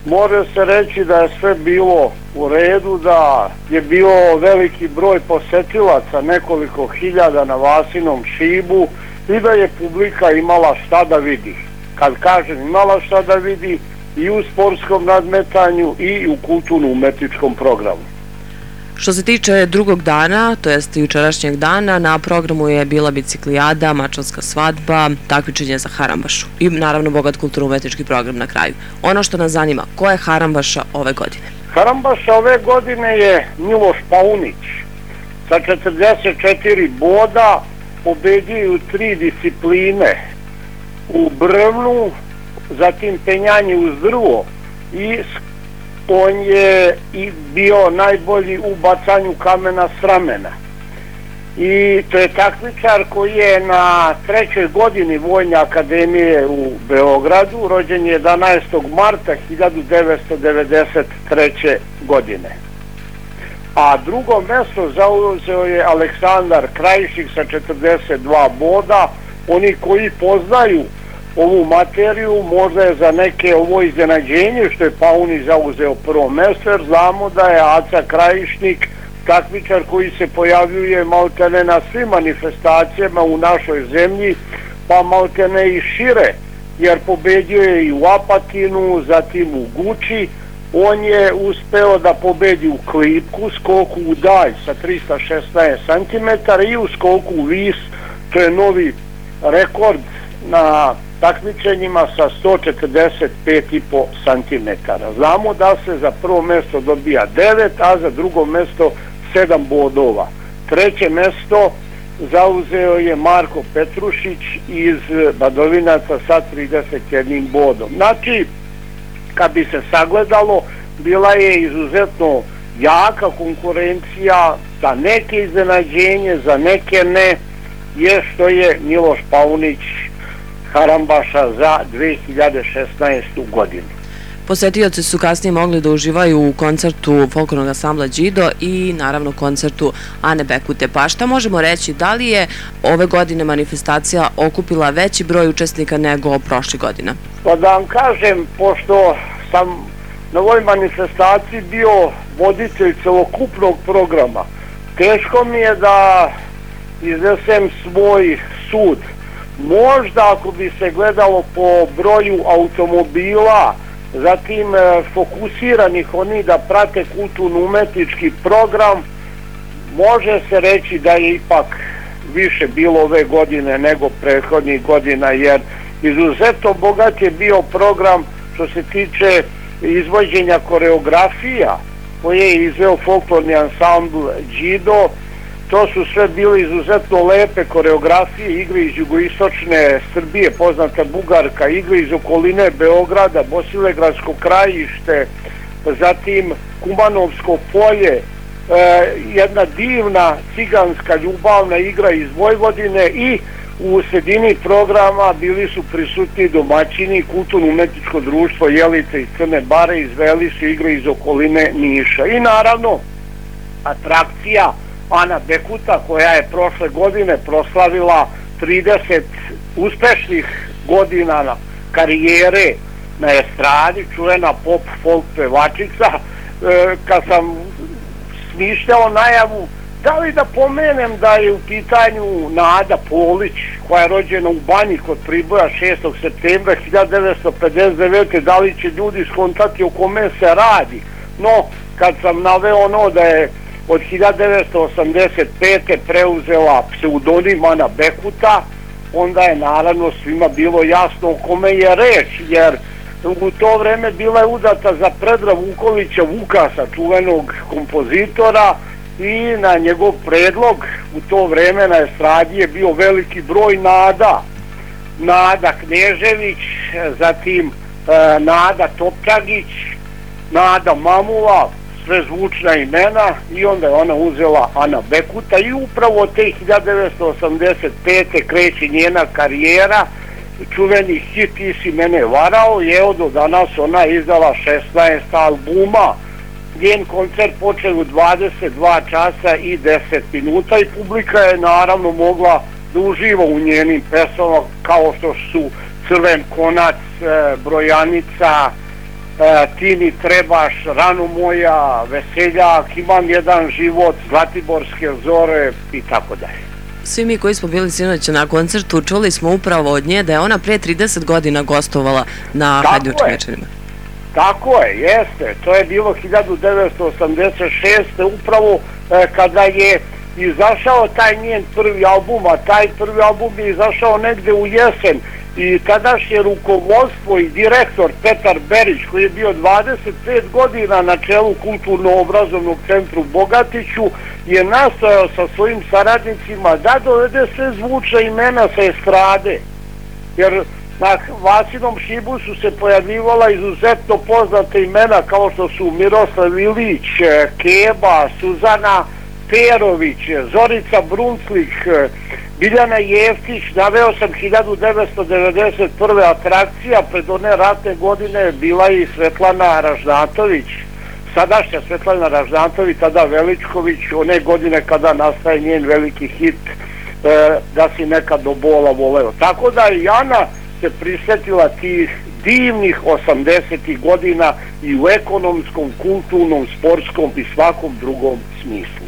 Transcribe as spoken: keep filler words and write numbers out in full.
Može se reći da je sve bilo u redu, da je bio veliki broj posetilaca, nekoliko hiljada na Vasinom šibu i da je publika imala šta da vidi. Kad kažem imala šta da vidi, i u sportskom nadmetanju i u kulturno-umetničkom programu. Što se tiče drugog dana, to jest jučerašnjeg dana, na programu je bila biciklijada, mačvanska svadba, takmičenje za Harambašu i naravno bogat kulturno-umetnički program na kraju. Ono što nas zanima, ko je Harambaša ove godine? Harambaša ove godine je Miloš Paunić sa četrdeset četiri boda, pobedio u tri discipline, u brvnu, zatim penjanje uz drvo i on je i bio najbolji u bacanju kamena s ramena. I to je takmičar koji je na trećoj godini Vojne akademije u Beogradu, rođen je jedanaestog marta hiljadu devetsto devedeset treće. godine. A drugo mesto zauzeo je Aleksandar Krajišik sa četrdeset dva boda. Oni koji poznaju ovu materiju, možda je za neke ovo iznenađenje što je Paunić zauzeo prvo mesto, jer znamo da je Aca Krajišnik takmičar koji se pojavljuje maltene na svim manifestacijama u našoj zemlji, pa maltene i šire, jer pobedio je i u Apatinu, zatim u Guči. On je uspeo da pobedi u klipku, skoku u dalj sa trista šesnaest centimetara i u skoku u vis, to je novi rekord na takmičenjima sa sto četrdeset pet i po centimetara. Znamo da se za prvo mesto dobija devet, a za drugo mesto sedam bodova. Treće mesto zauzeo je Marko Petrušić iz Badovinaca sa trideset jednim bodom. Znači, kad bi se sagledalo, bila je izuzetno jaka konkurencija, za neke iznenađenje, za neke ne, je što je Miloš Paunić Harambaša za dve hiljade šesnaestu. godinu. Posetioci su kasnije mogli da uživaju u koncertu folklornog ansambla Đido i naravno koncertu Ane Bekute. Pa šta možemo reći, da li je ove godine manifestacija okupila veći broj učesnika nego prošle godine? Pa da vam kažem, pošto sam na ovoj manifestaciji bio voditelj celokupnog programa, teško mi je da iznesem svoj sud. Možda ako bi se gledalo po broju automobila, zatim fokusiranih oni da prate kulturno-umetnički program, može se reći da je ipak više bilo ove godine nego prethodnih godina, jer izuzetno bogat je bio program što se tiče izvođenja koreografija koje je izveo folklorni ansambl Đido. To su sve bile izuzetno lepe koreografije, igre iz jugoistočne Srbije, poznata Bugarka, igre iz okoline Beograda, Bosilegradsko krajište, zatim Kumanovsko polje, e, jedna divna ciganska ljubavna igra iz Vojvodine i u sredini programa bili su prisutni domaćini, kulturno-umetničko društvo Jelice iz Crne Bare, izveli su igre iz okoline Niša. I naravno, atrakcija Ana Bekuta, koja je prošle godine proslavila trideset uspešnih godina na karijere na estradi, čuvena pop folk pevačica. E, kad sam smišljao najavu, da li da pomenem da je u pitanju Nada Polić, koja je rođena u Banji kod Priboja šestog septembra hiljadu devetsto pedeset devete. Da li će ljudi skontati o kome se radi? No, kad sam naveo ono da je od hiljadu devetsto osamdeset pete preuzela pseudonim Ana Bekuta, onda je naravno svima bilo jasno o kome je reč, jer u to vreme bila je udata za Predra Vukovića Vukasa, čuvenog kompozitora, i na njegov predlog u to vreme na estradi je bio veliki broj nada. Nada Knežević, zatim e, Nada Topčagić, Nada Mamula, sve zvučna imena, i onda je ona uzela Ana Bekuta i upravo od te hiljadu devetsto osamdeset pete kreće njena karijera. Čuveni hit Ti si mene varao, i evo do danas ona je izdala šesnaest albuma. Njen koncert počeo u dvadeset dva časa i deset minuta i publika je naravno mogla da uživa u njenim pesama, kao što su Crven konac, Brojanica, Ti mi trebaš, Rano moja, Veseljak, Imam jedan život, Zlatiborske zore i tako dalje. Svi mi koji smo bili sinoć na koncertu čuli smo upravo od nje da je ona pre trideset godina gostovala na Hajduk večerima. Tako je, jeste. To je bilo hiljadu devetsto osamdeset šeste. upravo kada je izašao taj njen prvi album, a taj prvi album je izašao negde u jesen i tadašnje rukovodstvo i direktor Petar Berić, koji je bio dvadeset pet godina na čelu Kulturno-obrazovnog centra u Bogatiću, je nastojao sa svojim saradnicima da dovede sve zvučna imena sa estrade, jer na Vasinom šibu su se pojavljivala izuzetno poznate imena kao što su Miroslav Ilić, Keba, Suzana Perović, Zorica Brunclik, Biljana Jeftić. Naveo sam hiljadu devetsto devedeset prve atrakcija, pred one ratne godine bila i Svetlana Ražnatović, sadašnja Svetlana Ražnatović, tada Veličković, one godine kada nastaje njen veliki hit Da si nekad do bola voleo. Tako da i Ana se prisjetila tih divnih osamdesetih godina i u ekonomskom, kulturnom, sportskom i svakom drugom smislu.